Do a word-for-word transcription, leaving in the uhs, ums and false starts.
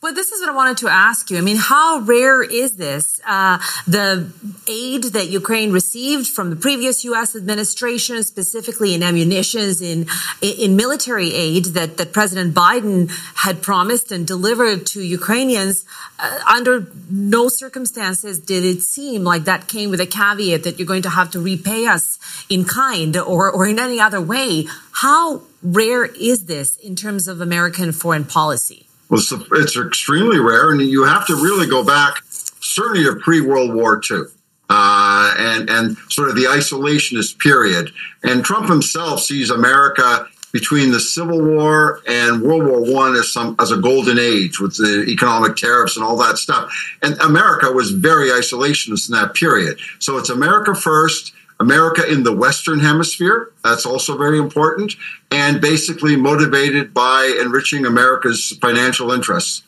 Well, this is what I wanted to ask you. I mean, how rare is this? Uh, the aid that Ukraine received from the previous U S administration, specifically in ammunitions, in in military aid that, that President Biden had promised and delivered to Ukrainians, uh, under no circumstances did it seem like that came with a caveat that you're going to have to repay us in kind or, or in any other way. How rare is this in terms of American foreign policy? Well, it's, it's extremely rare, and you have to really go back certainly to pre-World War Two uh, and, and sort of the isolationist period. And Trump himself sees America between the Civil War and World War One as some as a golden age with the economic tariffs and all that stuff. And America was very isolationist in that period. So it's America first. America in the Western Hemisphere, that's also very important, and basically motivated by enriching America's financial interests.